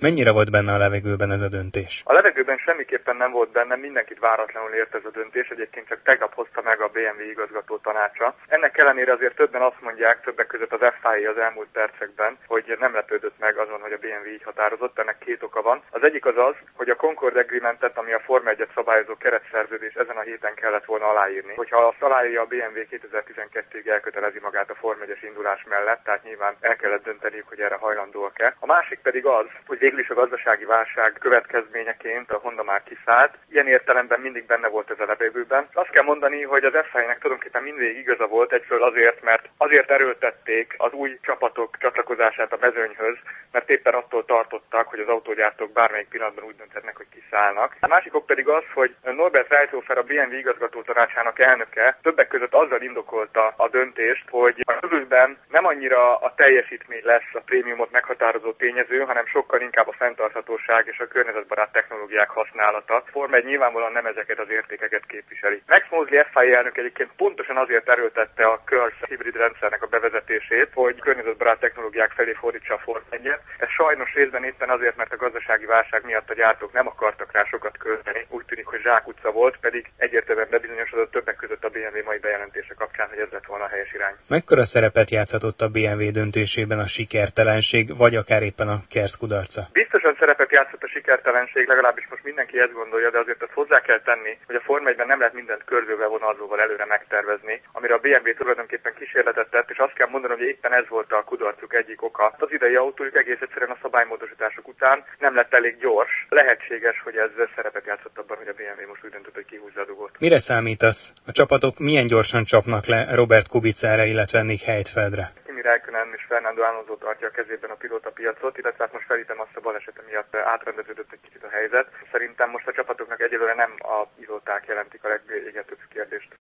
Mennyire volt benne a levegőben ez a döntés? A levegőben semmiképpen nem volt benne, mindenkit váratlanul ért ez a döntés, egyébként csak tegnap hozta meg a BMW igazgató tanácsa. Ennek ellenére azért többen azt mondják, többek között az FIA az elmúlt percekben, hogy nem lepődött meg azon, hogy a BMW így határozott, ennek két oka van. Az egyik az, hogy a Concord Agreementet, ami a Forma 1-et szabályozó keretszerződés ezen a héten kellett volna aláírni. Hogyha azt aláírja a BMW 2012-ig elkötelezi magát a Forma 1-es indulás mellett, tehát nyilván el kellett dönteniük, hogy erre hajlandóak-e. A másik pedig az, hogy végül is a gazdasági válság következményeként a Honda már kiszállt. Ilyen értelemben mindig benne volt ez a levegőben. Azt kell mondani, hogy az FIA-nek tulajdonképpen mindig igaza volt, egyfelől azért, mert azért erőltették az új csapatok csatlakozását a mezőnyhöz, mert éppen attól tartottak, hogy az autógyártók bármelyik pillanatban úgy dönthetnek, hogy kiszállnak. A másikok pedig az, hogy Norbert Reithofer, a BMW igazgató tanácsának elnöke többek között azzal indokolta a döntést, hogy a jövőben nem annyira a teljesítmény lesz a prémiumot meghatározó tényező, hanem sokkal inkább a fenntarthatóság és a környezetbarát technológiák használata. Forma 1 nyilvánvalóan nem ezeket az értékeket képviseli. Max Mosley FIA elnök egyébként pontosan azért erőltette a KERS hibrid rendszernek a bevezetését, hogy környezetbarát technológiák felé fordítsa a Forma 1-et. Ez sajnos részben éppen azért, mert a gazdasági válság miatt a gyártók nem akartak rá sokat költeni. Úgy tűnik, hogy zsákutca volt, pedig egyértelműen bebizonyosodott többek között a BMW mai bejelentése kapcsán, hogy ez lett volna a helyes irány. Mekkora szerepet játszhatott a BMW döntésében a sikertelenség, vagy akár éppen a KERS kudarca? Biztosan szerepet játszott a sikertelenség, legalábbis most mindenki ezt gondolja, de azért azt hozzá kell tenni, hogy a Forma 1-ben nem lehet mindent körzővel, vonalzóval előre megtervezni, amire a BMW tulajdonképpen kísérletet tett, és azt kell mondanom, hogy éppen ez volt a kudarcuk egyik oka. Az idei autójuk egész egyszerűen a szabálymódosítások után nem lett elég gyors. Lehetséges, hogy ez szerepet játszott abban, hogy a BMW most úgy döntött, hogy kihúzza a dugót. Mire számítasz? A csapatok milyen gyorsan csapnak le Robert Kubicára, illetve Nick Heidfeldre? Kimi Räikkönen és Fernando Alonso tartja a kezében a pilótapiacot, illetve hát most felítem azt a balesete miatt átrendeződött egy kicsit a helyzet. Szerintem most a csapatoknak egyelőre nem a pilóták jelentik a legégetőbb kérdést.